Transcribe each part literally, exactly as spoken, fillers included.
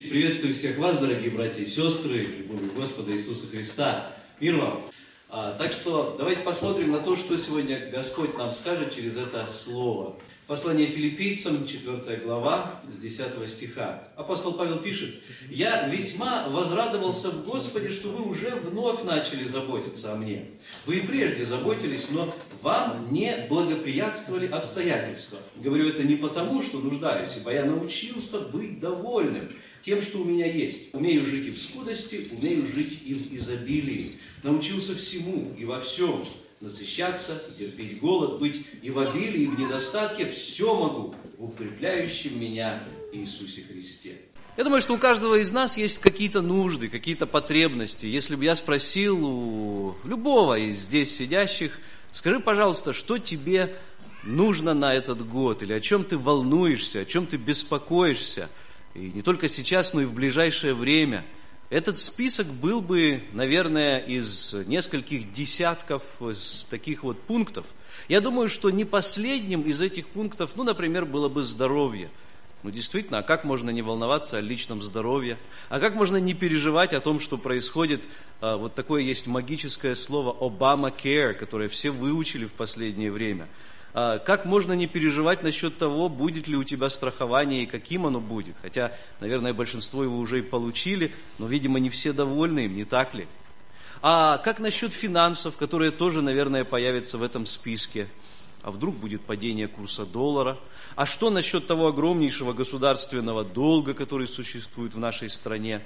Приветствую всех вас, дорогие братья и сестры, любовью Господа Иисуса Христа. Мир вам! А, так что давайте посмотрим на то, что сегодня Господь нам скажет через это слово. Послание Филиппийцам, четвёртая глава, с десятого стиха. Апостол Павел пишет: «Я весьма возрадовался в Господе, что вы уже вновь начали заботиться о мне. Вы и прежде заботились, но вам не благоприятствовали обстоятельства. Говорю это не потому, что нуждаюсь, ибо я научился быть довольным тем, что у меня есть. Умею жить и в скудости, умею жить и в изобилии. Научился всему и во всем. Насыщаться, терпеть голод, быть и в обилии, и в недостатке. Все могу в укрепляющем меня Иисусе Христе». Я думаю, что у каждого из нас есть какие-то нужды, какие-то потребности. Если бы я спросил у любого из здесь сидящих: скажи, пожалуйста, что тебе нужно на этот год, или о чем ты волнуешься, о чем ты беспокоишься, и не только сейчас, но и в ближайшее время, этот список был бы, наверное, из нескольких десятков таких вот пунктов. Я думаю, что не последним из этих пунктов, ну, например, было бы здоровье. Ну, действительно, а как можно не волноваться о личном здоровье? А как можно не переживать о том, что происходит? А, вот такое есть магическое слово Obamacare, которое все выучили в последнее время. А, как можно не переживать насчет того, будет ли у тебя страхование и каким оно будет? Хотя, наверное, большинство его уже и получили, но, видимо, не все довольны им, не так ли? А как насчет финансов, которые тоже, наверное, появятся в этом списке? А вдруг будет падение курса доллара? А что насчет того огромнейшего государственного долга, который существует в нашей стране?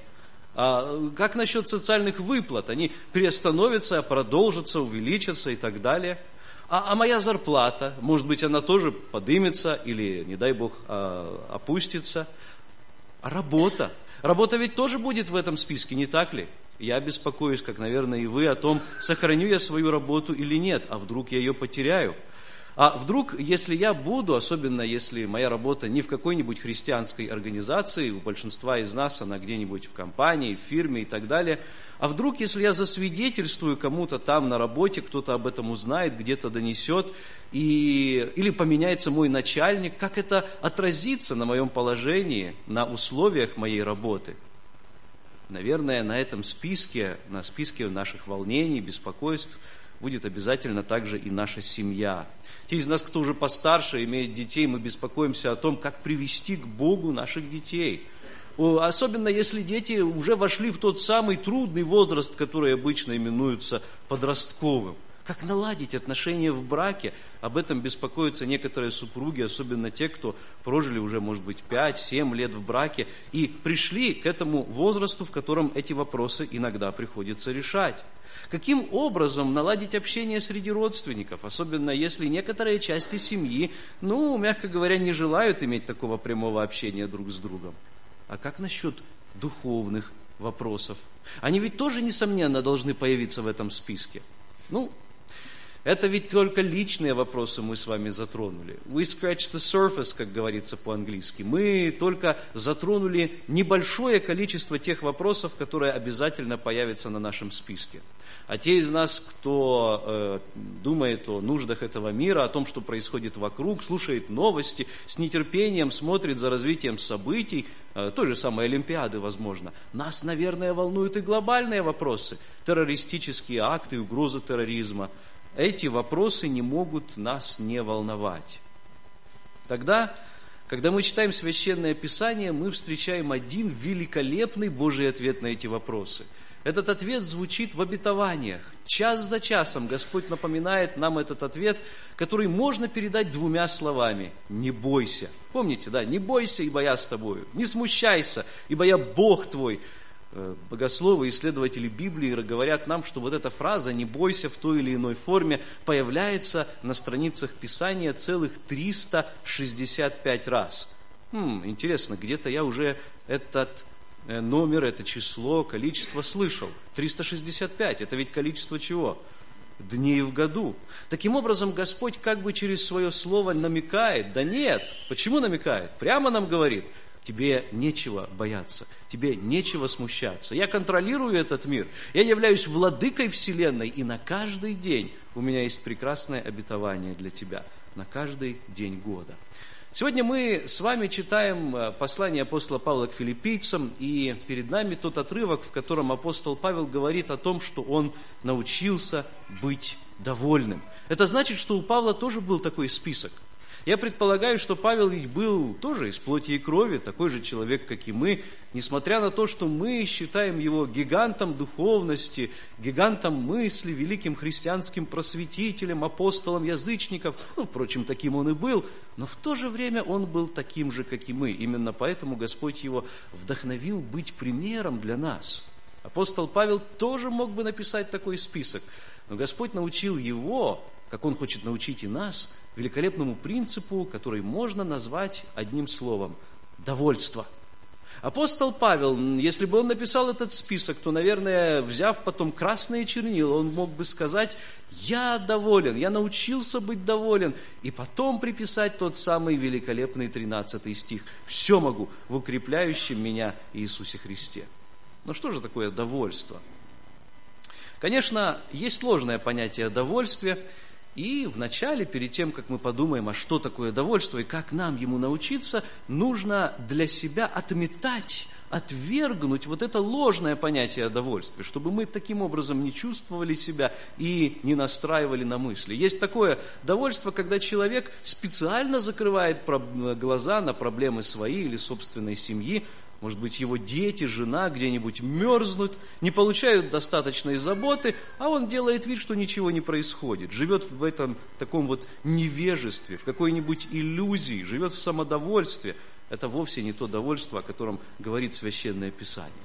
А как насчет социальных выплат? Они приостановятся, продолжатся, увеличатся и так далее. А, а моя зарплата, может быть, она тоже подымется или, не дай Бог, а, опустится. А работа? Работа ведь тоже будет в этом списке, не так ли? Я беспокоюсь, как, наверное, и вы, о том, сохраню я свою работу или нет, а вдруг я ее потеряю. А вдруг, если я буду, особенно если моя работа не в какой-нибудь христианской организации, у большинства из нас она где-нибудь в компании, в фирме и так далее, а вдруг, если я засвидетельствую кому-то там на работе, кто-то об этом узнает, где-то донесет, и, или поменяется мой начальник, как это отразится на моем положении, на условиях моей работы? Наверное, на этом списке, на списке наших волнений, беспокойств, будет обязательно также и наша семья. Те из нас, кто уже постарше, имеет детей, мы беспокоимся о том, как привести к Богу наших детей. Особенно если дети уже вошли в тот самый трудный возраст, который обычно именуется подростковым. Как наладить отношения в браке? Об этом беспокоятся некоторые супруги, особенно те, кто прожили уже, может быть, пять-семь лет в браке и пришли к этому возрасту, в котором эти вопросы иногда приходится решать. Каким образом наладить общение среди родственников, особенно если некоторые части семьи, ну, мягко говоря, не желают иметь такого прямого общения друг с другом? А как насчет духовных вопросов? Они ведь тоже, несомненно, должны появиться в этом списке. Ну, это ведь только личные вопросы мы с вами затронули. We scratched the surface, как говорится по-английски. Мы только затронули небольшое количество тех вопросов, которые обязательно появятся на нашем списке. А те из нас, кто э, думает о нуждах этого мира, о том, что происходит вокруг, слушает новости, с нетерпением смотрит за развитием событий, э, той же самой Олимпиады, возможно, нас, наверное, волнуют и глобальные вопросы, террористические акты, угрозы терроризма. Эти вопросы не могут нас не волновать. Тогда, когда мы читаем Священное Писание, мы встречаем один великолепный Божий ответ на эти вопросы. Этот ответ звучит в обетованиях. Час за часом Господь напоминает нам этот ответ, который можно передать двумя словами. Не бойся. Помните, да? Не бойся, ибо я с тобою. Не смущайся, ибо я Бог твой. Богословы, исследователи Библии говорят нам, что вот эта фраза «не бойся» в той или иной форме появляется на страницах Писания целых триста шестьдесят пять раз. Хм, интересно, где-то я уже этот номер, это число, количество слышал. триста шестьдесят пять, это ведь количество чего? Дней в году. Таким образом, Господь как бы через свое слово намекает, да нет, почему намекает? Прямо нам говорит: тебе нечего бояться, тебе нечего смущаться. Я контролирую этот мир, я являюсь владыкой вселенной, и на каждый день у меня есть прекрасное обетование для тебя, на каждый день года. Сегодня мы с вами читаем послание апостола Павла к филиппийцам, и перед нами тот отрывок, в котором апостол Павел говорит о том, что он научился быть довольным. Это значит, что у Павла тоже был такой список. Я предполагаю, что Павел ведь был тоже из плоти и крови, такой же человек, как и мы, несмотря на то, что мы считаем его гигантом духовности, гигантом мысли, великим христианским просветителем, апостолом язычников, ну, впрочем, таким он и был, но в то же время он был таким же, как и мы. Именно поэтому Господь его вдохновил быть примером для нас. Апостол Павел тоже мог бы написать такой список, но Господь научил его, как Он хочет научить и нас, великолепному принципу, который можно назвать одним словом – довольство. Апостол Павел, если бы он написал этот список, то, наверное, взяв потом красные чернила, он мог бы сказать: «Я доволен, я научился быть доволен», и потом приписать тот самый великолепный тринадцатый стих: «Все могу в укрепляющем меня Иисусе Христе». Но что же такое довольство? Конечно, есть сложное понятие довольствия. И вначале, перед тем, как мы подумаем, а что такое довольство и как нам ему научиться, нужно для себя отметать, отвергнуть вот это ложное понятие о довольстве, чтобы мы таким образом не чувствовали себя и не настраивали на мысли. Есть такое довольство, когда человек специально закрывает глаза на проблемы своей или собственной семьи. Может быть, его дети, жена где-нибудь мерзнут, не получают достаточной заботы, а он делает вид, что ничего не происходит. Живет в этом таком вот невежестве, в какой-нибудь иллюзии, живет в самодовольстве. Это вовсе не то довольство, о котором говорит Священное Писание.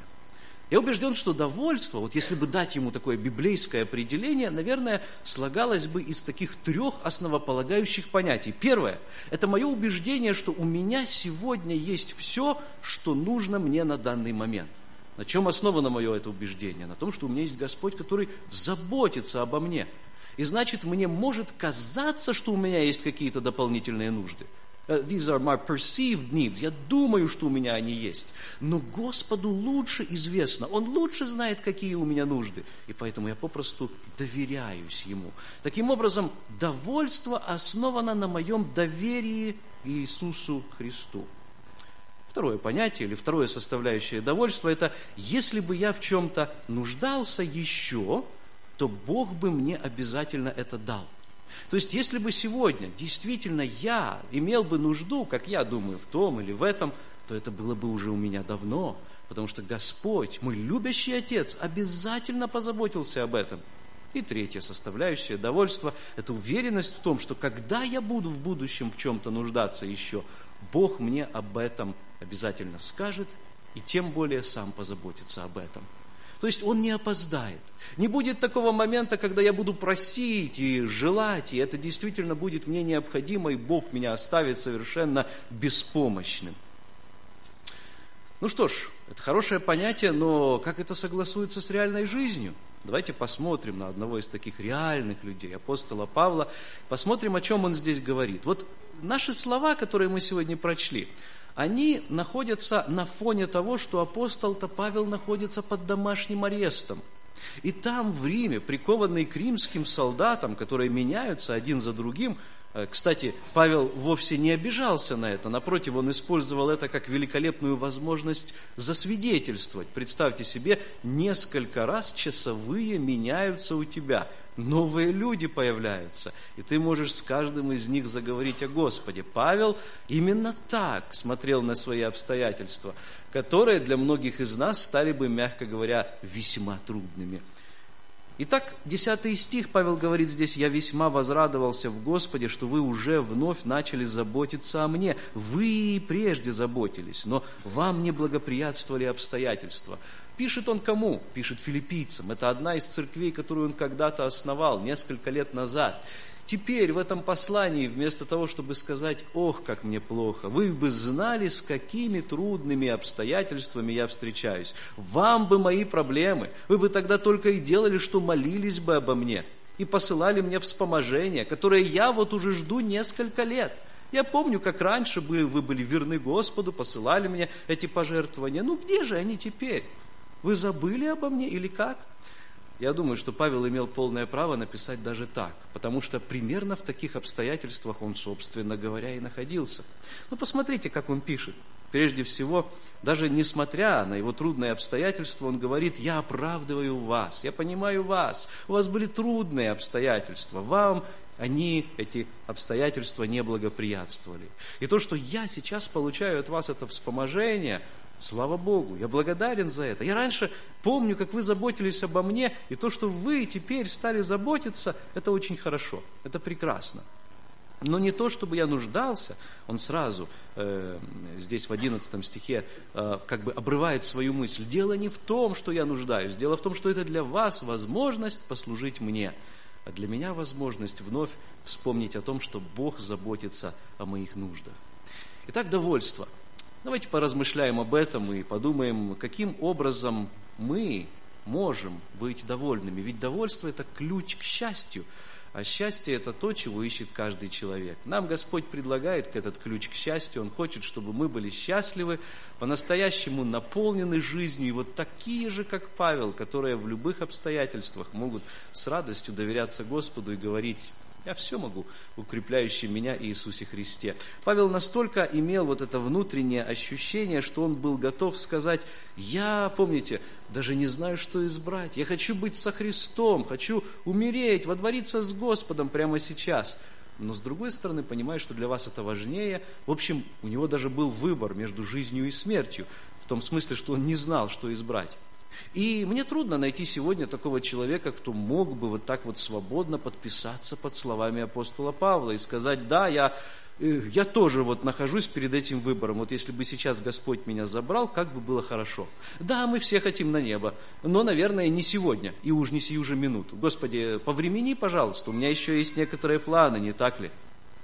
Я убежден, что довольство, вот если бы дать ему такое библейское определение, наверное, слагалось бы из таких трех основополагающих понятий. Первое – это мое убеждение, что у меня сегодня есть все, что нужно мне на данный момент. На чем основано мое это убеждение? На том, что у меня есть Господь, который заботится обо мне. И значит, мне может казаться, что у меня есть какие-то дополнительные нужды. These are my perceived needs. Я думаю, что у меня они есть. Но Господу лучше известно. Он лучше знает, какие у меня нужды. И поэтому я попросту доверяюсь Ему. Таким образом, довольство основано на моем доверии Иисусу Христу. Второе понятие или второе составляющее довольства – это если бы я в чем-то нуждался еще, то Бог бы мне обязательно это дал. То есть, если бы сегодня действительно я имел бы нужду, как я думаю, в том или в этом, то это было бы уже у меня давно, потому что Господь, мой любящий Отец, обязательно позаботился об этом. И третья составляющая довольства – это уверенность в том, что когда я буду в будущем в чем-то нуждаться еще, Бог мне об этом обязательно скажет и тем более сам позаботится об этом. То есть Он не опоздает. Не будет такого момента, когда я буду просить и желать, и это действительно будет мне необходимо, и Бог меня оставит совершенно беспомощным. Ну что ж, это хорошее понятие, но как это согласуется с реальной жизнью? Давайте посмотрим на одного из таких реальных людей, апостола Павла, посмотрим, о чем он здесь говорит. Вот наши слова, которые мы сегодня прочли, они находятся на фоне того, что апостол-то Павел находится под домашним арестом. И там, в Риме, прикованный к римским солдатам, которые меняются один за другим, кстати, Павел вовсе не обижался на это, напротив, он использовал это как великолепную возможность засвидетельствовать. Представьте себе, несколько раз часовые меняются у тебя, новые люди появляются, и ты можешь с каждым из них заговорить о Господе. Павел именно так смотрел на свои обстоятельства, которые для многих из нас стали бы, мягко говоря, весьма трудными. Итак, десятый стих, Павел говорит здесь: «Я весьма возрадовался в Господе, что вы уже вновь начали заботиться о мне. Вы и прежде заботились, но вам не благоприятствовали обстоятельства». Пишет он кому? Пишет филиппийцам. Это одна из церквей, которую он когда-то основал, несколько лет назад. Теперь в этом послании, вместо того, чтобы сказать: «Ох, как мне плохо», вы бы знали, с какими трудными обстоятельствами я встречаюсь. Вам бы мои проблемы. Вы бы тогда только и делали, что молились бы обо мне и посылали мне вспоможения, которые я вот уже жду несколько лет. Я помню, как раньше вы, вы были верны Господу, посылали мне эти пожертвования. Ну где же они теперь? Вы забыли обо мне или как? я думаю, что Павел имел полное право написать даже так, потому что примерно в таких обстоятельствах он, собственно говоря, и находился. Ну, посмотрите, как он пишет. Прежде всего, даже несмотря на его трудные обстоятельства, он говорит: «Я оправдываю вас, я понимаю вас, у вас были трудные обстоятельства, вам они, эти обстоятельства, не благоприятствовали. И то, что я сейчас получаю от вас это вспоможение, слава Богу, я благодарен за это. Я раньше помню, как вы заботились обо мне, и то, что вы теперь стали заботиться, это очень хорошо, это прекрасно. Но не то, чтобы я нуждался», он сразу э, здесь в одиннадцатом стихе э, как бы обрывает свою мысль. «Дело не в том, что я нуждаюсь, дело в том, что это для вас возможность послужить мне, а для меня возможность вновь вспомнить о том, что Бог заботится о моих нуждах». Итак, довольство. Давайте поразмышляем об этом и подумаем, каким образом мы можем быть довольными. Ведь довольство – это ключ к счастью. А счастье – это то, чего ищет каждый человек. Нам Господь предлагает этот ключ к счастью. Он хочет, чтобы мы были счастливы, по-настоящему наполнены жизнью. И вот такие же, как Павел, которые в любых обстоятельствах могут с радостью доверяться Господу и говорить: «Я все могу, укрепляющий меня Иисусе Христе». Павел настолько имел вот это внутреннее ощущение, что он был готов сказать: «Я, помните, даже не знаю, что избрать. Я хочу быть со Христом, хочу умереть, водвориться с Господом прямо сейчас». Но с другой стороны, понимаю, что для вас это важнее. В общем, у него даже был выбор между жизнью и смертью, в том смысле, что он не знал, что избрать. И мне трудно найти сегодня такого человека, кто мог бы вот так вот свободно подписаться под словами апостола Павла и сказать: «Да, я, я тоже вот нахожусь перед этим выбором. Вот если бы сейчас Господь меня забрал, как бы было хорошо. Да, мы все хотим на небо, но, наверное, не сегодня, и уж не сию же минуту. Господи, повремени, пожалуйста, у меня еще есть некоторые планы, не так ли?»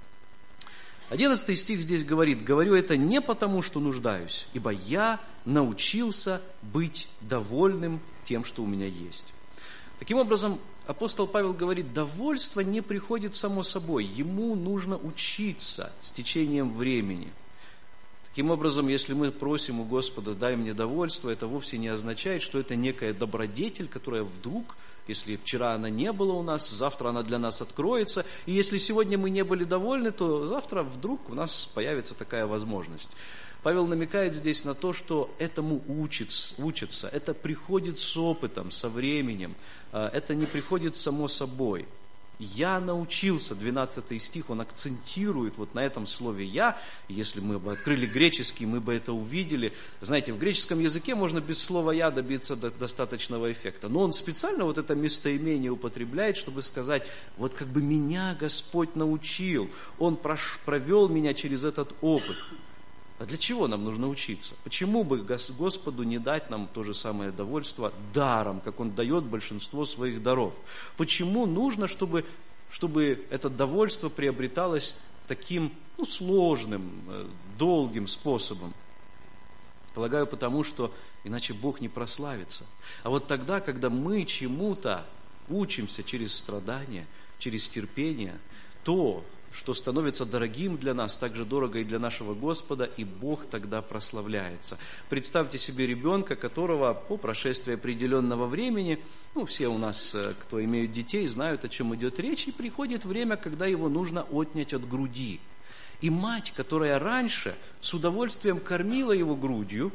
Одиннадцатый стих здесь говорит: «Говорю это не потому, что нуждаюсь, ибо я научился быть довольным тем, что у меня есть». Таким образом, апостол Павел говорит, довольство не приходит само собой, ему нужно учиться с течением времени. Таким образом, если мы просим у Господа: «Дай мне довольство», это вовсе не означает, что это некая добродетель, которая вдруг, если вчера она не была у нас, завтра она для нас откроется. И если сегодня мы не были довольны, то завтра вдруг у нас появится такая возможность. Павел намекает здесь на то, что этому учится, учится. Это приходит с опытом, со временем. Это не приходит само собой. «Я научился», двенадцатый стих, он акцентирует вот на этом слове «я». Если мы бы открыли греческий, мы бы это увидели. Знаете, в греческом языке можно без слова «я» добиться до достаточного эффекта. Но он специально вот это местоимение употребляет, чтобы сказать: вот как бы меня Господь научил, Он провел меня через этот опыт. А для чего нам нужно учиться? Почему бы Господу не дать нам то же самое довольство даром, как Он дает большинство своих даров? Почему нужно, чтобы, чтобы это довольство приобреталось таким ну, сложным, долгим способом? Полагаю, потому что иначе Бог не прославится. А вот тогда, когда мы чему-то учимся через страдания, через терпение, то, что становится дорогим для нас, так же дорого и для нашего Господа, и Бог тогда прославляется. Представьте себе ребенка, которого по прошествии определенного времени, ну, все у нас, кто имеют детей, знают, о чем идет речь, и приходит время, когда его нужно отнять от груди. И мать, которая раньше с удовольствием кормила его грудью,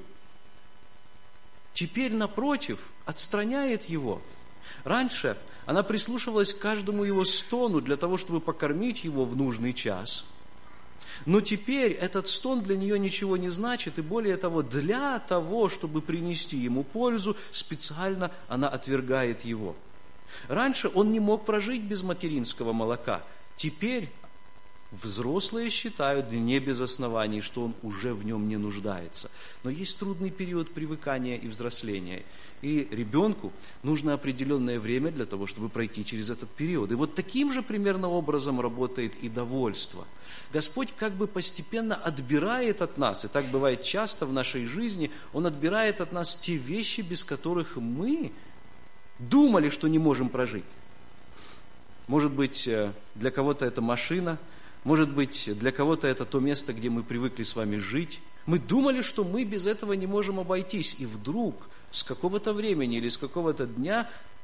теперь, напротив, отстраняет его. Раньше она прислушивалась к каждому его стону для того, чтобы покормить его в нужный час. Но теперь этот стон для нее ничего не значит, и более того, для того, чтобы принести ему пользу, специально она отвергает его. Раньше он не мог прожить без материнского молока. Теперь взрослые считают, не без оснований, что он уже в нем не нуждается. Но есть трудный период привыкания и взросления. И ребенку нужно определенное время для того, чтобы пройти через этот период. И вот таким же примерно образом работает и довольство. Господь как бы постепенно отбирает от нас, и так бывает часто в нашей жизни, Он отбирает от нас те вещи, без которых мы думали, что не можем прожить. Может быть, для кого-то это машина, может быть, для кого-то это то место, где мы привыкли с вами жить. Мы думали, что мы без этого не можем обойтись. И вдруг с какого-то времени или с какого-то дня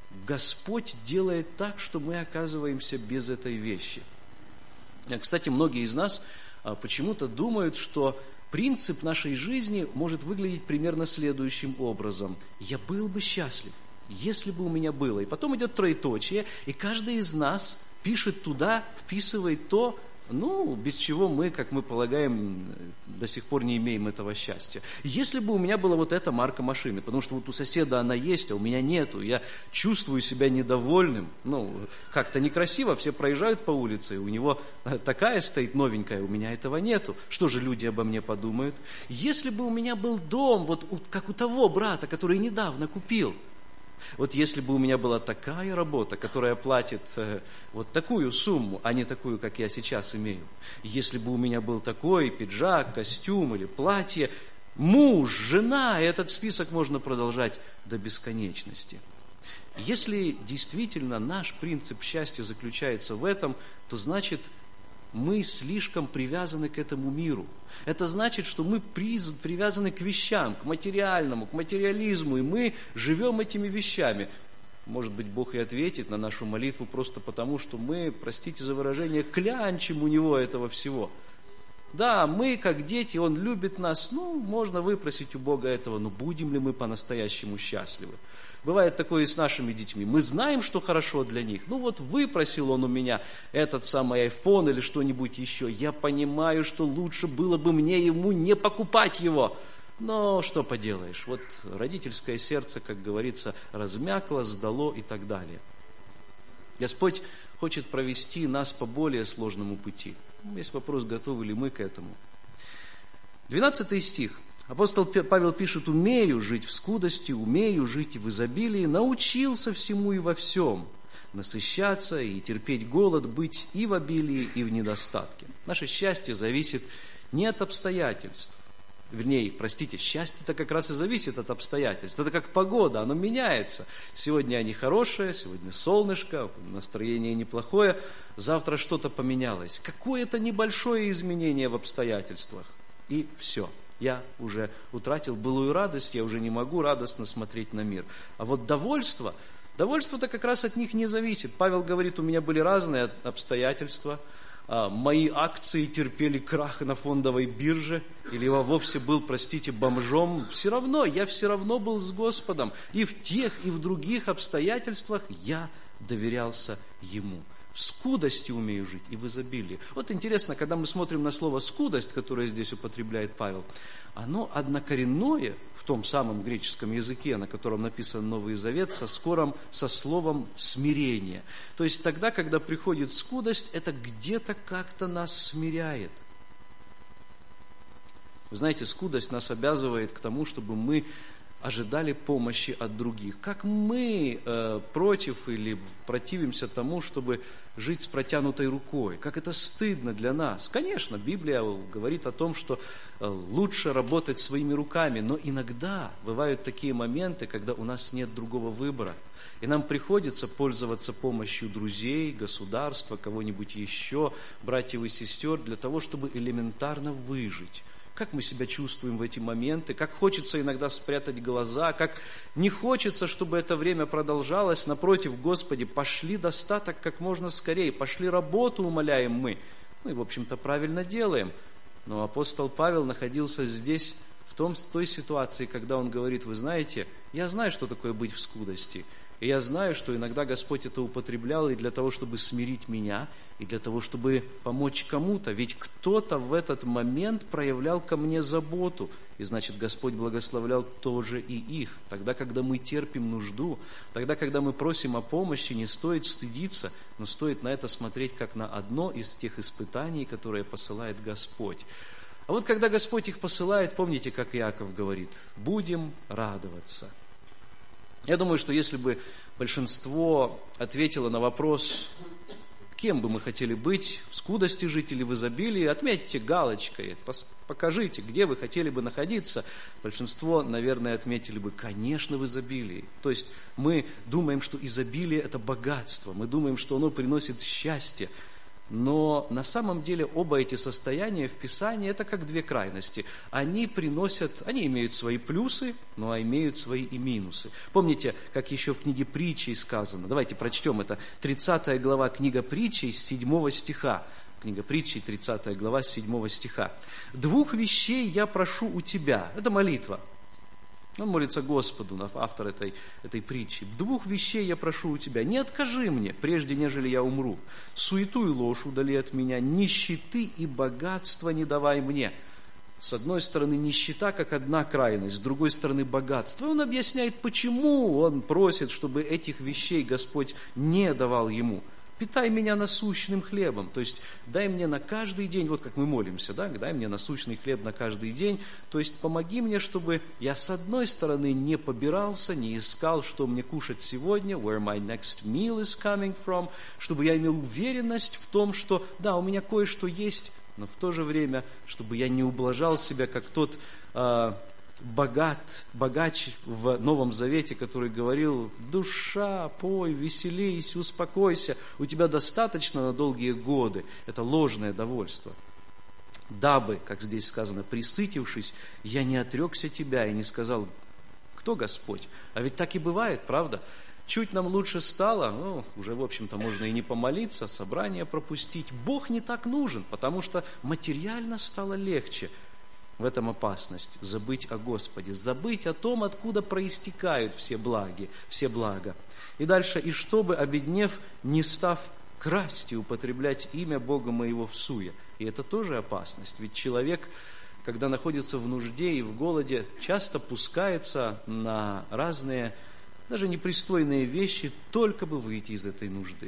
Господь делает так, что мы оказываемся без этой вещи. Кстати, многие из нас почему-то думают, что принцип нашей жизни может выглядеть примерно следующим образом. Я был бы счастлив, если бы у меня было. И потом идет троеточие, и каждый из нас пишет туда, вписывает то, ну, без чего мы, как мы полагаем, до сих пор не имеем этого счастья. Если бы у меня была вот эта марка машины, потому что вот у соседа она есть, а у меня нету, я чувствую себя недовольным, ну, как-то некрасиво, все проезжают по улице, и у него такая стоит новенькая, у меня этого нету. Что же люди обо мне подумают? Если бы у меня был дом, вот как у того брата, который недавно купил, вот если бы у меня была такая работа, которая платит э, вот такую сумму, а не такую, как я сейчас имею, если бы у меня был такой пиджак, костюм или платье, муж, жена, и этот список можно продолжать до бесконечности. Если действительно наш принцип счастья заключается в этом, то значит, мы слишком привязаны к этому миру. Это значит, что мы привязаны к вещам, к материальному, к материализму, и мы живем этими вещами. Может быть, Бог и ответит на нашу молитву просто потому, что мы, простите за выражение, клянчим у Него этого всего. Да, мы, как дети, Он любит нас, ну, можно выпросить у Бога этого, но будем ли мы по-настоящему счастливы? Бывает такое и с нашими детьми. Мы знаем, что хорошо для них. Ну вот выпросил он у меня этот самый айфон или что-нибудь еще. Я понимаю, что лучше было бы мне ему не покупать его. Но что поделаешь, вот родительское сердце, как говорится, размякло, сдало и так далее. Господь хочет провести нас по более сложному пути. Есть вопрос, готовы ли мы к этому. двенадцатый стих. Апостол Павел пишет: «Умею жить в скудости, умею жить и в изобилии, научился всему и во всем, насыщаться и терпеть голод, быть и в обилии, и в недостатке». Наше счастье зависит не от обстоятельств. Вернее, простите, счастье-то как раз и зависит от обстоятельств. Это как погода, оно меняется. Сегодня они хорошие, сегодня солнышко, настроение неплохое, завтра что-то поменялось. Какое-то небольшое изменение в обстоятельствах, и все. Я уже утратил былую радость, я уже не могу радостно смотреть на мир. А вот довольство, довольство-то как раз от них не зависит. Павел говорит, у меня были разные обстоятельства, мои акции терпели крах на фондовой бирже, или я вовсе был, простите, бомжом. Все равно, я все равно был с Господом. И в тех, и в других обстоятельствах я доверялся Ему. В скудости умею жить и в изобилии. Вот интересно, когда мы смотрим на слово «скудость», которое здесь употребляет Павел, оно однокоренное в том самом греческом языке, на котором написан Новый Завет, со, скором, со словом «смирение». То есть тогда, когда приходит скудость, это где-то как-то нас смиряет. Вы знаете, скудость нас обязывает к тому, чтобы мы ожидали помощи от других. Как мы э, против или противимся тому, чтобы жить с протянутой рукой. Как это стыдно для нас. Конечно, Библия говорит о том, что э, лучше работать своими руками, но иногда бывают такие моменты, когда у нас нет другого выбора. И нам приходится пользоваться помощью друзей, государства, кого-нибудь еще, братьев и сестер, для того, чтобы элементарно выжить. Как мы себя чувствуем в эти моменты, как хочется иногда спрятать глаза, как не хочется, чтобы это время продолжалось. Напротив, Господи, пошли достаток как можно скорее, пошли работу, умоляем мы. Ну и, в общем-то, правильно делаем. Но апостол Павел находился здесь, в том, в той ситуации, когда он говорит, вы знаете, я знаю, что такое быть в скудости. И я знаю, что иногда Господь это употреблял и для того, чтобы смирить меня, и для того, чтобы помочь кому-то. Ведь кто-то в этот момент проявлял ко мне заботу. И значит, Господь благословлял тоже и их. Тогда, когда мы терпим нужду, тогда, когда мы просим о помощи, не стоит стыдиться, но стоит на это смотреть как на одно из тех испытаний, которые посылает Господь. А вот когда Господь их посылает, помните, как Иаков говорит, будем радоваться. Я думаю, что если бы большинство ответило на вопрос, кем бы мы хотели быть, в скудости жить или в изобилии, отметьте галочкой, покажите, где вы хотели бы находиться. Большинство, наверное, отметили бы, конечно, в изобилии. То есть мы думаем, что изобилие – это богатство, мы думаем, что оно приносит счастье. Но на самом деле оба эти состояния в Писании – это как две крайности. Они приносят, они имеют свои плюсы, но имеют свои и минусы. Помните, как еще в книге Притчей сказано? Давайте прочтем это. тридцатая глава книга Притчей с седьмого стиха. Книга Притчей, тридцатая глава с седьмого стиха. «Двух вещей я прошу у тебя». Это молитва. Он молится Господу, автор этой, этой притчи. «Двух вещей я прошу у тебя. Не откажи мне, прежде нежели я умру. Суету и ложь удали от меня. Нищеты и богатства не давай мне». С одной стороны, нищета как одна крайность, с другой стороны, богатство. И он объясняет, почему он просит, чтобы этих вещей Господь не давал ему. «Питай меня насущным хлебом», то есть дай мне на каждый день, вот как мы молимся, да, дай мне насущный хлеб на каждый день, то есть помоги мне, чтобы я с одной стороны не побирался, не искал, что мне кушать сегодня, where my next meal is coming from, чтобы я имел уверенность в том, что да, у меня кое-что есть, но в то же время, чтобы я не ублажал себя, как тот э, богат, богач в Новом Завете, который говорил: душа, пой, веселись, успокойся, у тебя достаточно на долгие годы. Это ложное довольство. Дабы, как здесь сказано, присытившись, я не отрекся тебя и не сказал: кто Господь? А ведь так и бывает, правда? Чуть нам лучше стало, ну, уже, в общем-то, можно и не помолиться, собрание пропустить. Бог не так нужен, потому что материально стало легче. В этом опасность – забыть о Господе, забыть о том, откуда проистекают все благи, все блага. И дальше: «И чтобы, обеднев, не став красть и употреблять имя Бога моего всуе». И это тоже опасность, ведь человек, когда находится в нужде и в голоде, часто пускается на разные, даже непристойные вещи, только бы выйти из этой нужды.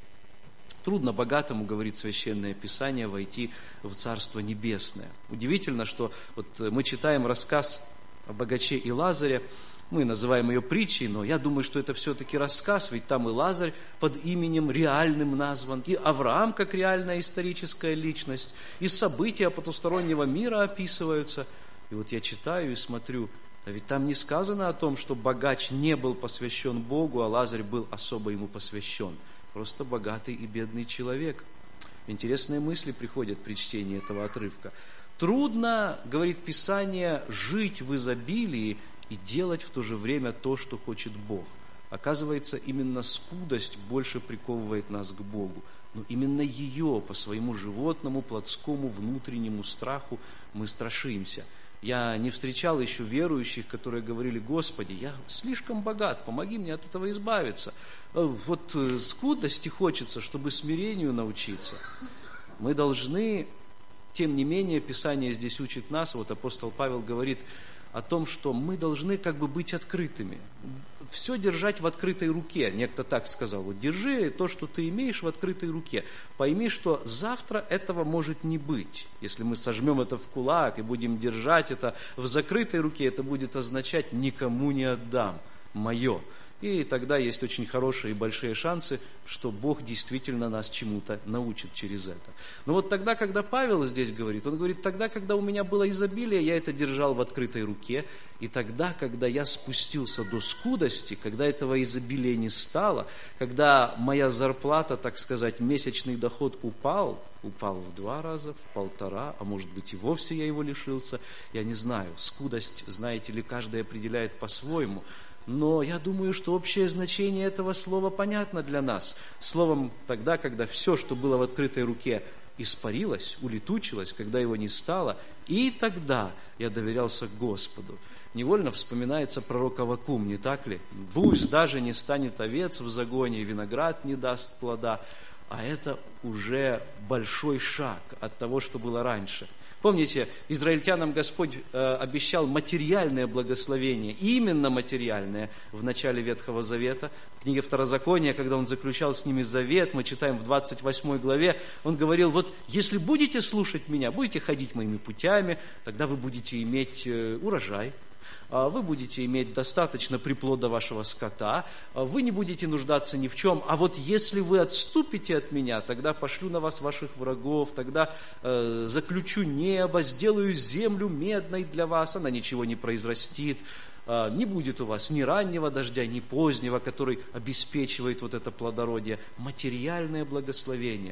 Трудно богатому, говорит Священное Писание, войти в Царство Небесное. Удивительно, что вот мы читаем рассказ о богаче и Лазаре, мы называем ее притчей, но я думаю, что это все-таки рассказ, ведь там и Лазарь под именем реальным назван, и Авраам как реальная историческая личность, и события потустороннего мира описываются. И вот я читаю и смотрю, а ведь там не сказано о том, что богач не был посвящен Богу, а Лазарь был особо ему посвящен. Просто богатый и бедный человек. Интересные мысли приходят при чтении этого отрывка. Трудно, говорит Писание, жить в изобилии и делать в то же время то, что хочет Бог. Оказывается, именно скудость больше приковывает нас к Богу. Но именно ее, по своему животному, плотскому, внутреннему страху мы страшимся. Я не встречал еще верующих, которые говорили: Господи, я слишком богат, помоги мне от этого избавиться. Вот скудости хочется, чтобы смирению научиться. Мы должны, тем не менее, Писание здесь учит нас, вот апостол Павел говорит о том, что мы должны как бы быть открытыми. Все держать в открытой руке. Некто так сказал: вот держи то, что ты имеешь, в открытой руке. Пойми, что завтра этого может не быть. Если мы сожмем это в кулак и будем держать это в закрытой руке, это будет означать: никому не отдам, мое. И тогда есть очень хорошие и большие шансы, что Бог действительно нас чему-то научит через это. Но вот тогда, когда Павел здесь говорит, он говорит: тогда, когда у меня было изобилие, я это держал в открытой руке, и тогда, когда я спустился до скудости, когда этого изобилия не стало, когда моя зарплата, так сказать, месячный доход упал, упал в два раза, в полтора, а может быть и вовсе я его лишился, я не знаю. Скудость, знаете ли, каждый определяет по-своему. Но я думаю, что общее значение этого слова понятно для нас. Словом, тогда, когда все, что было в открытой руке, испарилось, улетучилось, когда его не стало, и тогда я доверялся Господу. Невольно вспоминается пророк Аввакум, не так ли? «Пусть даже не станет овец в загоне, и виноград не даст плода». А это уже большой шаг от того, что было раньше. Помните, израильтянам Господь э, обещал материальное благословение, именно материальное, в начале Ветхого Завета. В книге Второзакония, когда Он заключал с ними завет, мы читаем в двадцать восьмой главе, Он говорил: вот если будете слушать Меня, будете ходить Моими путями, тогда вы будете иметь э, урожай. Вы будете иметь достаточно приплода вашего скота, вы не будете нуждаться ни в чем, а вот если вы отступите от меня, тогда пошлю на вас ваших врагов, тогда э, заключу небо, сделаю землю медной для вас, она ничего не произрастит, э, не будет у вас ни раннего дождя, ни позднего, который обеспечивает вот это плодородие, материальное благословение.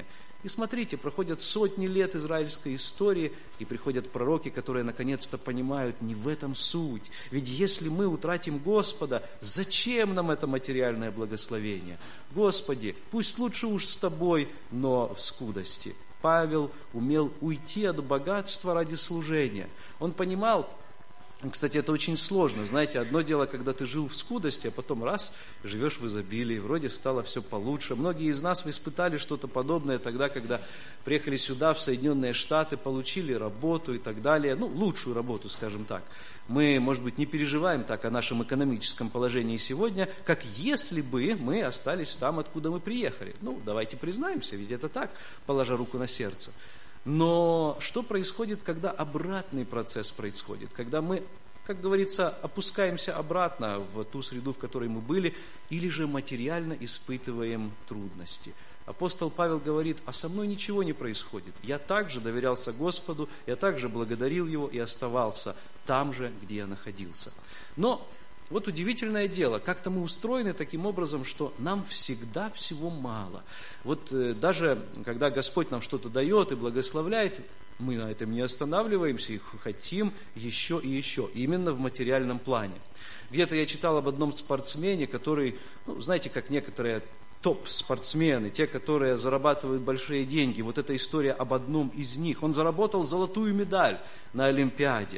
И смотрите, проходят сотни лет израильской истории, и приходят пророки, которые наконец-то понимают, не в этом суть. Ведь если мы утратим Господа, зачем нам это материальное благословение? Господи, пусть лучше уж с Тобой, но в скудости. Павел умел уйти от богатства ради служения. Он понимал, кстати, это очень сложно. Знаете, одно дело, когда ты жил в скудости, а потом раз, живешь в изобилии, вроде стало все получше. Многие из нас испытали что-то подобное тогда, когда приехали сюда, в Соединенные Штаты, получили работу и так далее. Ну, лучшую работу, скажем так. Мы, может быть, не переживаем так о нашем экономическом положении сегодня, как если бы мы остались там, откуда мы приехали. Ну, давайте признаемся, ведь это так, положа руку на сердце. Но что происходит, когда обратный процесс происходит? Когда мы, как говорится, опускаемся обратно в ту среду, в которой мы были, или же материально испытываем трудности. Апостол Павел говорит, а со мной ничего не происходит. Я также доверялся Господу, я также благодарил Его и оставался там же, где я находился. Но вот удивительное дело, как-то мы устроены таким образом, что нам всегда всего мало. Вот э, даже когда Господь нам что-то дает и благословляет, мы на этом не останавливаемся и хотим еще и еще, именно в материальном плане. Где-то я читал об одном спортсмене, который, ну, знаете, как некоторые топ-спортсмены, те, которые зарабатывают большие деньги, вот эта история об одном из них. Он заработал золотую медаль на Олимпиаде.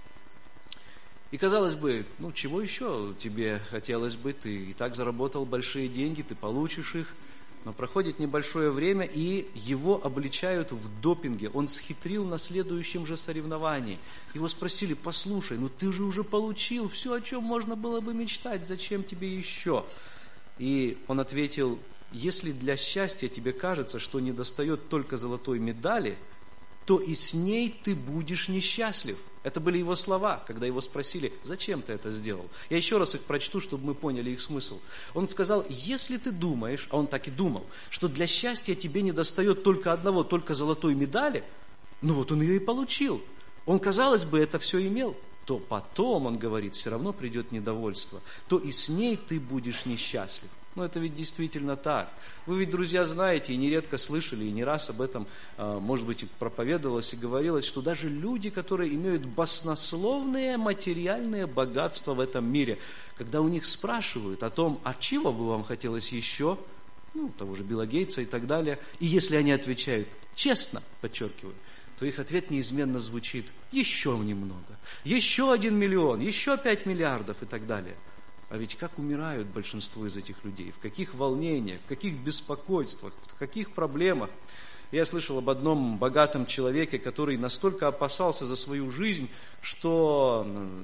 И казалось бы, ну чего еще тебе хотелось бы, ты и так заработал большие деньги, ты получишь их, но проходит небольшое время, и его обличают в допинге. Он схитрил на следующем же соревновании. Его спросили, послушай, ну ты же уже получил все, о чем можно было бы мечтать, зачем тебе еще? И он ответил, если для счастья тебе кажется, что недостает только золотой медали, то и с ней ты будешь несчастлив. Это были его слова, когда его спросили, зачем ты это сделал. Я еще раз их прочту, чтобы мы поняли их смысл. Он сказал, если ты думаешь, а он так и думал, что для счастья тебе недостает только одного, только золотой медали, ну вот он ее и получил. Он, казалось бы, это все имел. То потом, он говорит, все равно придет недовольство, то и с ней ты будешь несчастлив. Но это ведь действительно так. Вы ведь, друзья, знаете, и нередко слышали, и не раз об этом, может быть, и проповедовалось, и говорилось, что даже люди, которые имеют баснословные материальные богатства в этом мире, когда у них спрашивают о том, а чего бы вам хотелось еще, ну, того же Билла Гейтса и так далее, и если они отвечают честно, подчеркиваю, то их ответ неизменно звучит еще немного, еще один миллион, еще пять миллиардов и так далее. А ведь как умирают большинство из этих людей, в каких волнениях, в каких беспокойствах, в каких проблемах. Я слышал об одном богатом человеке, который настолько опасался за свою жизнь, что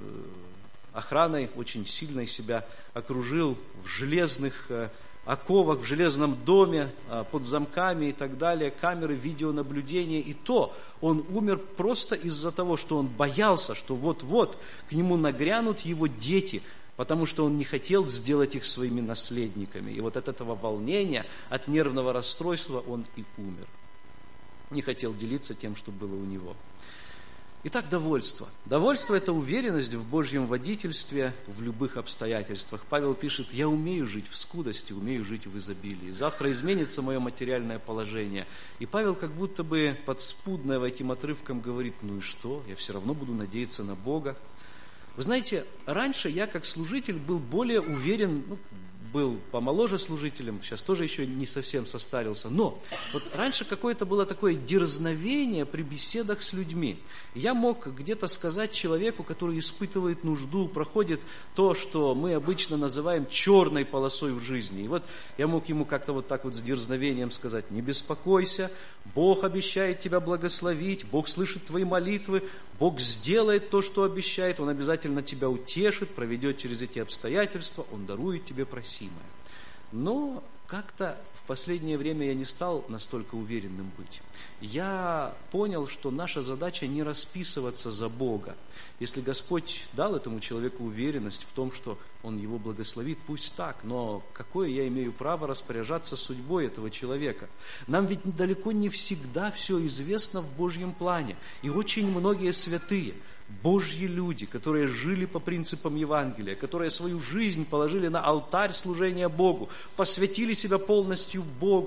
охраной очень сильно себя окружил в железных оковах, в железном доме, под замками и так далее, камеры видеонаблюдения. И то он умер просто из-за того, что он боялся, что вот-вот к нему нагрянут его дети, потому что он не хотел сделать их своими наследниками. И вот от этого волнения, от нервного расстройства он и умер. Не хотел делиться тем, что было у него. Итак, довольство. Довольство – это уверенность в Божьем водительстве в любых обстоятельствах. Павел пишет, я умею жить в скудости, умею жить в изобилии. Завтра изменится мое материальное положение. И Павел как будто бы подспудно этим отрывком говорит, ну и что, я все равно буду надеяться на Бога. Вы знаете, раньше я как служитель был более уверен, ну, был помоложе служителем, сейчас тоже еще не совсем состарился, но вот раньше какое-то было такое дерзновение при беседах с людьми. Я мог где-то сказать человеку, который испытывает нужду, проходит то, что мы обычно называем черной полосой в жизни. И вот я мог ему как-то вот так вот с дерзновением сказать, не беспокойся, Бог обещает тебя благословить, Бог слышит твои молитвы, Бог сделает то, что обещает, Он обязательно тебя утешит, проведет через эти обстоятельства, Он дарует тебе просимое. Но как-то в последнее время я не стал настолько уверенным быть. Я понял, что наша задача не расписываться за Бога. Если Господь дал этому человеку уверенность в том, что Он его благословит, пусть так, но какое я имею право распоряжаться судьбой этого человека? Нам ведь далеко не всегда все известно в Божьем плане. И очень многие святые, Божьи люди, которые жили по принципам Евангелия, которые свою жизнь положили на алтарь служения Богу, посвятили себя полностью Богу,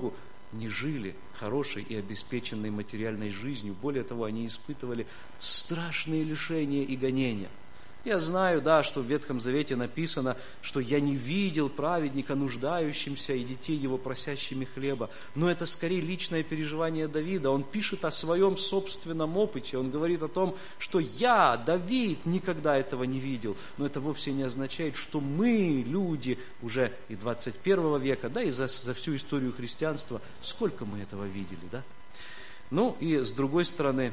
не жили хорошей и обеспеченной материальной жизнью. Более того, они испытывали страшные лишения и гонения. Я знаю, да, что в Ветхом Завете написано, что я не видел праведника нуждающимся и детей его просящими хлеба. Но это скорее личное переживание Давида. Он пишет о своем собственном опыте. Он говорит о том, что я, Давид, никогда этого не видел. Но это вовсе не означает, что мы, люди уже и двадцать первого века, да, и за, за всю историю христианства, сколько мы этого видели, да? Ну и с другой стороны,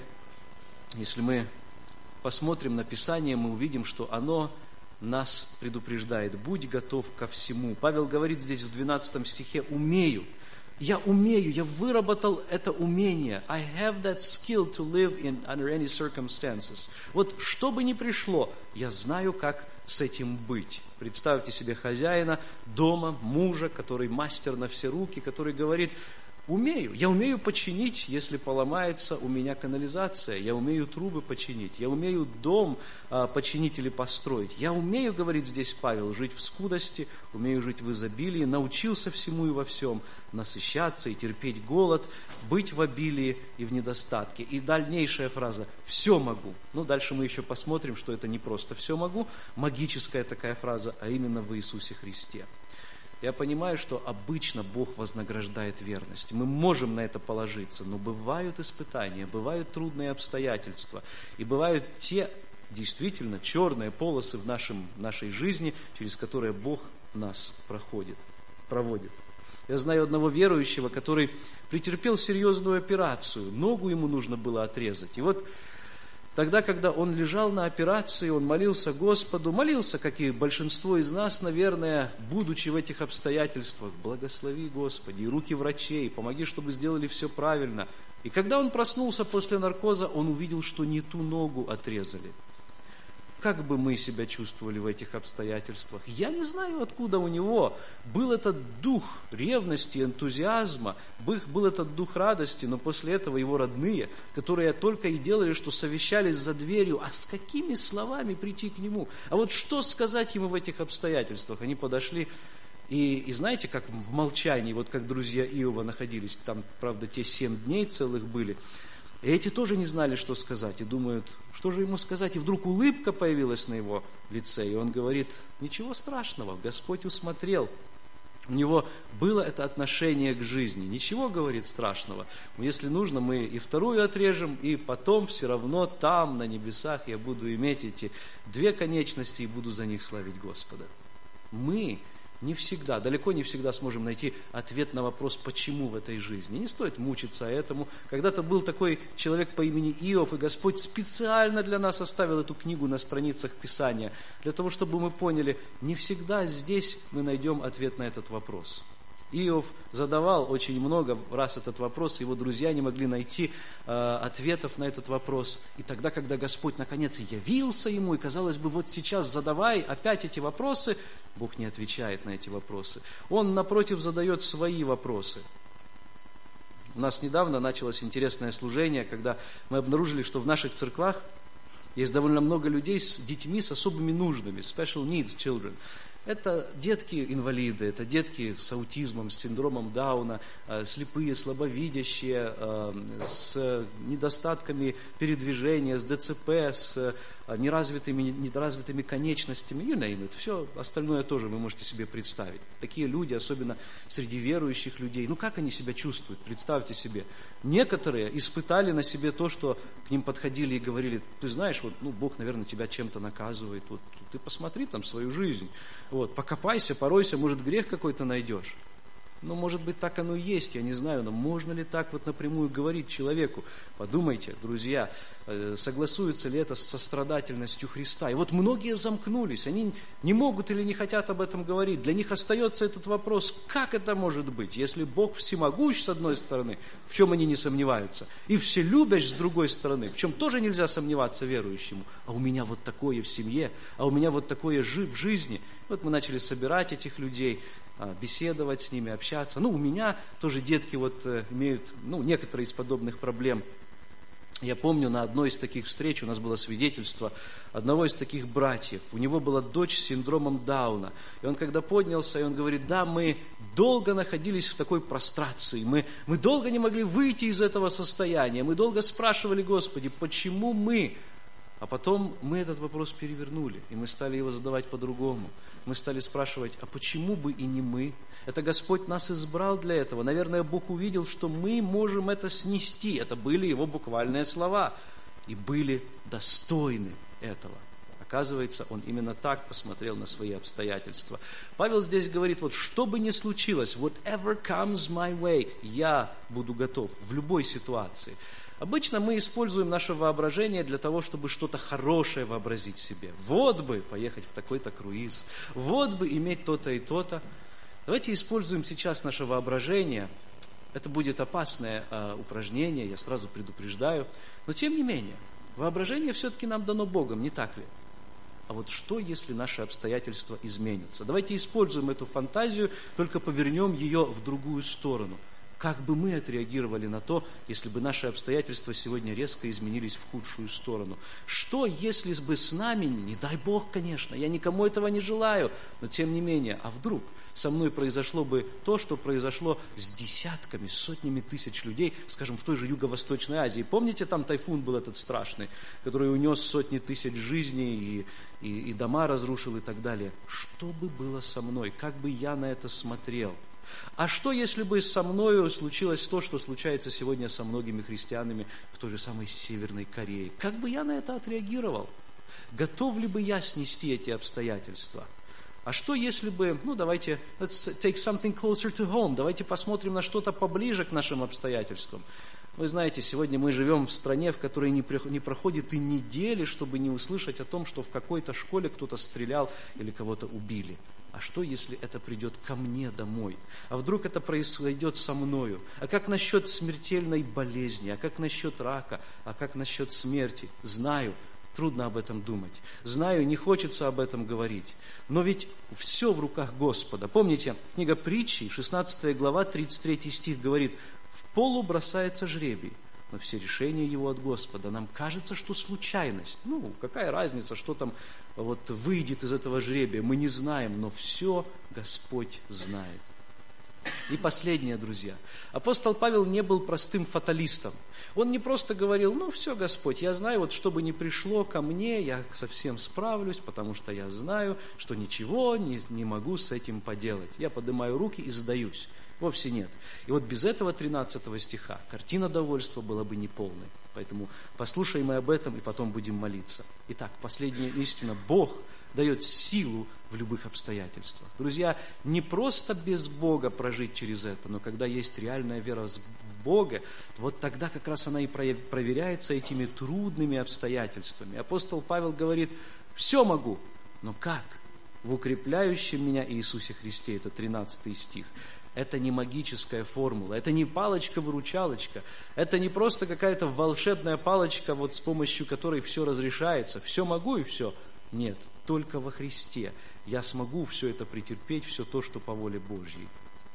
если мы посмотрим на Писание, мы увидим, что оно нас предупреждает. Будь готов ко всему. Павел говорит здесь в двенадцатом стихе: умею. Я умею, я выработал это умение. I have that skill to live in under any circumstances. Вот что бы ни пришло, я знаю, как с этим быть. Представьте себе хозяина дома, мужа, который мастер на все руки, который говорит: умею, я умею починить, если поломается у меня канализация, я умею трубы починить, я умею дом а, починить или построить. Я умею, говорит здесь Павел, жить в скудости, умею жить в изобилии, научился всему и во всем, насыщаться и терпеть голод, быть в обилии и в недостатке. И дальнейшая фраза: все могу. Ну, дальше мы еще посмотрим, что это не просто все могу, магическая такая фраза, а именно в Иисусе Христе. Я понимаю, что обычно Бог вознаграждает верность. Мы можем на это положиться, но бывают испытания, бывают трудные обстоятельства. И бывают те действительно черные полосы в нашем, нашей жизни, через которые Бог нас проходит, проводит. Я знаю одного верующего, который претерпел серьезную операцию. Ногу ему нужно было отрезать. И вот тогда, когда он лежал на операции, он молился Господу, молился, как и большинство из нас, наверное, будучи в этих обстоятельствах: благослови, Господи, и руки врачей, помоги, чтобы сделали все правильно. И когда он проснулся после наркоза, он увидел, что не ту ногу отрезали. Как бы мы себя чувствовали в этих обстоятельствах? Я не знаю, откуда у него был этот дух ревности, энтузиазма, был этот дух радости, но после этого его родные, которые только и делали, что совещались за дверью, а с какими словами прийти к нему? А вот что сказать ему в этих обстоятельствах? Они подошли, и, и знаете, как в молчании, вот как друзья Иова находились, там, правда, те семь дней целых были, и эти тоже не знали, что сказать, и думают, что же ему сказать. И вдруг улыбка появилась на его лице, и он говорит: ничего страшного, Господь усмотрел. У него было это отношение к жизни. Ничего, говорит, страшного. Если нужно, мы и вторую отрежем, и потом все равно там, на небесах, я буду иметь эти две конечности и буду за них славить Господа. Мы не всегда, далеко не всегда сможем найти ответ на вопрос, почему в этой жизни. Не стоит мучиться этому. Когда-то был такой человек по имени Иов, и Господь специально для нас оставил эту книгу на страницах Писания, для того, чтобы мы поняли, не всегда здесь мы найдем ответ на этот вопрос. Иов задавал очень много раз этот вопрос, его друзья не могли найти э, ответов на этот вопрос. И тогда, когда Господь наконец явился ему, и казалось бы, вот сейчас задавай опять эти вопросы, Бог не отвечает на эти вопросы. Он, напротив, задает свои вопросы. У нас недавно началось интересное служение, когда мы обнаружили, что в наших церквах есть довольно много людей с детьми с особыми нуждами, special needs children. Это детки-инвалиды, это детки с аутизмом, с синдромом Дауна, слепые, слабовидящие, с недостатками передвижения, с ДЦП, с неразвитыми, недоразвитыми конечностями, you name it. Все остальное тоже вы можете себе представить. Такие люди, особенно среди верующих людей, ну как они себя чувствуют, представьте себе. Некоторые испытали на себе то, что к ним подходили и говорили: ты знаешь, вот, ну, Бог, наверное, тебя чем-то наказывает, вот, ты посмотри там свою жизнь, вот, покопайся, поройся, может, грех какой-то найдешь. Ну, может быть, так оно и есть, я не знаю, но можно ли так вот напрямую говорить человеку? Подумайте, друзья, согласуется ли это с сострадательностью Христа? И вот многие замкнулись, они не могут или не хотят об этом говорить. Для них остается этот вопрос: как это может быть, если Бог всемогущ, с одной стороны, в чем они не сомневаются, и вселюбящ, с другой стороны, в чем тоже нельзя сомневаться верующему, а у меня вот такое в семье, а у меня вот такое в жизни. Вот мы начали собирать этих людей, беседовать с ними, общаться. Ну, у меня тоже детки вот имеют, ну, некоторые из подобных проблем. Я помню, на одной из таких встреч у нас было свидетельство одного из таких братьев. У него была дочь с синдромом Дауна. И он когда поднялся, и он говорит: да, мы долго находились в такой прострации, мы, мы долго не могли выйти из этого состояния, мы долго спрашивали: Господи, почему мы? А потом мы этот вопрос перевернули, и мы стали его задавать по-другому. Мы стали спрашивать: а почему бы и не мы? Это Господь нас избрал для этого. Наверное, Бог увидел, что мы можем это снести. Это были Его буквальные слова. И были достойны этого. Оказывается, Он именно так посмотрел на свои обстоятельства. Павел здесь говорит: вот что бы ни случилось, whatever comes my way, я буду готов в любой ситуации. Обычно мы используем наше воображение для того, чтобы что-то хорошее вообразить себе. Вот бы поехать в такой-то круиз, вот бы иметь то-то и то-то. Давайте используем сейчас наше воображение. Это будет опасное э, упражнение, я сразу предупреждаю. Но тем не менее, воображение все-таки нам дано Богом, не так ли? А вот что, если наши обстоятельства изменятся? Давайте используем эту фантазию, только повернем ее в другую сторону. Как бы мы отреагировали на то, если бы наши обстоятельства сегодня резко изменились в худшую сторону? Что, если бы с нами, не дай Бог, конечно, я никому этого не желаю, но тем не менее, а вдруг со мной произошло бы то, что произошло с десятками, с сотнями тысяч людей, скажем, в той же Юго-Восточной Азии. Помните, там тайфун был этот страшный, который унес сотни тысяч жизней и, и, и дома разрушил и так далее? Что бы было со мной? Как бы я на это смотрел? А что, если бы со мною случилось то, что случается сегодня со многими христианами в той же самой Северной Корее? Как бы я на это отреагировал? Готов ли бы я снести эти обстоятельства? А что, если бы, ну давайте, let's take something closer to home, давайте посмотрим на что-то поближе к нашим обстоятельствам. Вы знаете, сегодня мы живем в стране, в которой не проходит и недели, чтобы не услышать о том, что в какой-то школе кто-то стрелял или кого-то убили. А что, если это придет ко мне домой? А вдруг это произойдет со мною? А как насчет смертельной болезни? А как насчет рака? А как насчет смерти? Знаю, трудно об этом думать. Знаю, не хочется об этом говорить. Но ведь все в руках Господа. Помните, книга Притчи, шестнадцатая глава, тридцать третий стих говорит: «В полу бросается жребий, но все решения его от Господа». Нам кажется, что случайность. Ну, какая разница, что там вот выйдет из этого жребия, мы не знаем, но все Господь знает. И последнее, друзья. Апостол Павел не был простым фаталистом. Он не просто говорил: ну все, Господь, я знаю, вот что бы ни пришло ко мне, я совсем справлюсь, потому что я знаю, что ничего не, не могу с этим поделать. Я поднимаю руки и сдаюсь. Вовсе нет. И вот без этого тринадцатого стиха картина довольства была бы неполной. Поэтому послушаем мы об этом и потом будем молиться. Итак, последняя истина. Бог дает силу в любых обстоятельствах. Друзья, не просто без Бога прожить через это, но когда есть реальная вера в Бога, вот тогда как раз она и проверяется этими трудными обстоятельствами. Апостол Павел говорит: все могу, но как? В укрепляющем меня Иисусе Христе. Это тринадцатый стих. Это не магическая формула, это не палочка-выручалочка, это не просто какая-то волшебная палочка, вот с помощью которой все разрешается. Все могу и все. Нет, только во Христе я смогу все это претерпеть, все то, что по воле Божьей.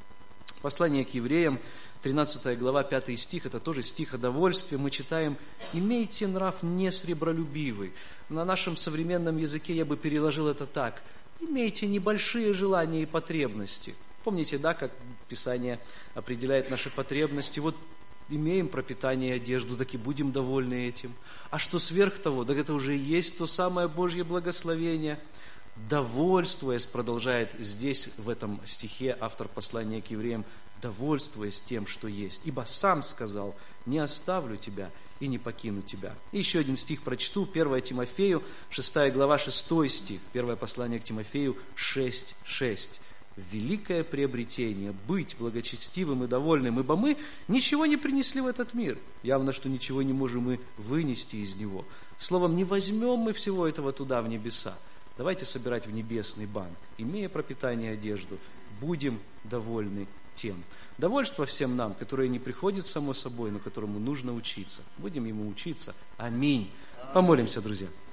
Послание к евреям, тринадцатая глава, пятый стих, это тоже стих о довольстве. Мы читаем: «Имейте нрав не сребролюбивый». На нашем современном языке я бы переложил это так: «Имейте небольшие желания и потребности». Помните, да, как Писание определяет наши потребности? Вот имеем пропитание и одежду, так и будем довольны этим. А что сверх того? Так это уже и есть то самое Божье благословение. Довольствуясь, продолжает здесь, в этом стихе, автор послания к евреям, довольствуясь тем, что есть. Ибо сам сказал: не оставлю тебя и не покину тебя. И еще один стих прочту, первое Тимофею, шестая глава, шестой стих. Первое послание к Тимофею, шесть, шесть. Великое приобретение – быть благочестивым и довольным, ибо мы ничего не принесли в этот мир. Явно, что ничего не можем мы вынести из него. Словом, не возьмем мы всего этого туда, в небеса. Давайте собирать в небесный банк. Имея пропитание и одежду, будем довольны тем. Довольство всем нам, которое не приходит само собой, но которому нужно учиться. Будем ему учиться. Аминь. Помолимся, друзья.